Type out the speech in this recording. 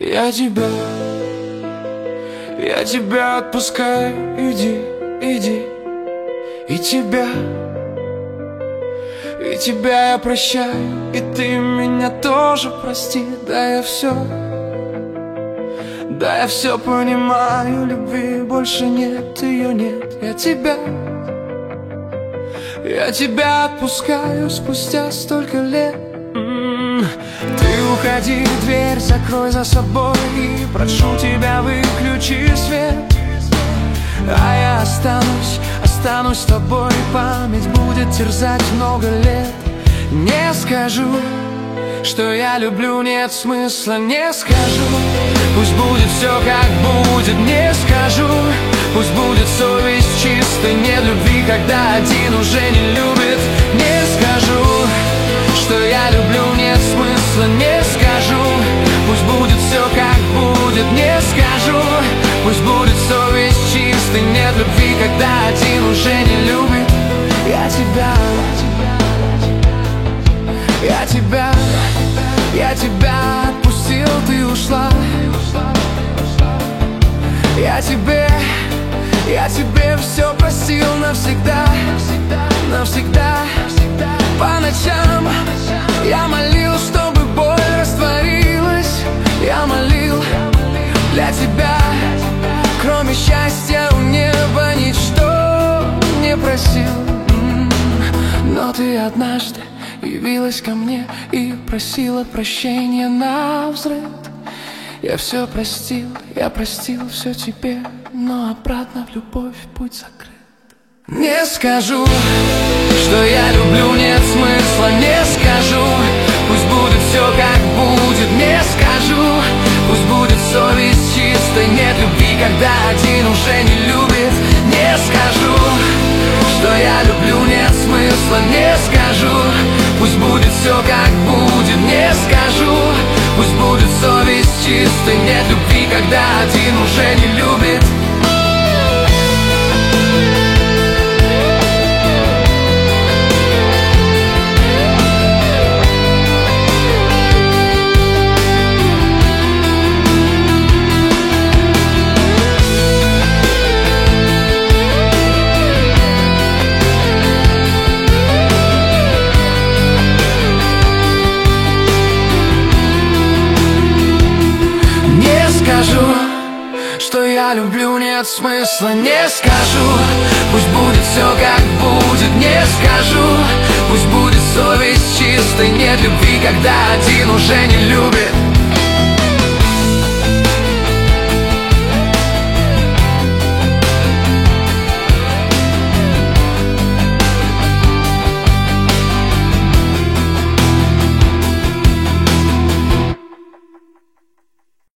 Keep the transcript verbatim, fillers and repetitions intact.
Я тебя, я тебя отпускаю. Иди, иди. И тебя, и тебя я прощаю. И ты меня тоже прости. Да я все, да я все понимаю. Любви больше нет, ее нет. Я тебя, я тебя отпускаю спустя столько лет. Ты уходи, дверь закрой за собой. И прошу тебя, выключи свет. А я останусь, останусь с тобой. Память будет терзать много лет. Не скажу, что я люблю, нет смысла, не скажу. Пусть будет все как будет, не скажу. Пусть будет совесть чистой, нет любви, когда один уже не любит. Не скажу, что я люблю, нет смысла, не скажу. Пусть будет все как будет, не скажу. Пусть будет совесть чистой, нет любви, когда один уже не любит. Я тебя, я тебя, я тебя отпустил, ты ушла. Я тебе, я тебе все простил навсегда, навсегда. По ночам я молил, чтобы боль растворилась. Я молил для тебя, кроме счастья у неба ничто не просил. Но ты однажды явилась ко мне и просила прощения навзрыд. Я все простил, я простил все тебе, но обратно в любовь путь закрыт. Не скажу, что я люблю, нет смысла, не скажу. Пусть будет все как будет, не скажу. Пусть будет совесть чистой, нет любви, когда один уже не любит. Не скажу, что я люблю, нет смысла, не скажу. Пусть будет все как будет, не скажу. Пусть будет совесть чистой, нет любви, когда один уже не любит. Что я люблю, нет смысла, не скажу. Пусть будет все как будет, не скажу. Пусть будет совесть чистой, нет любви, когда один уже не любит.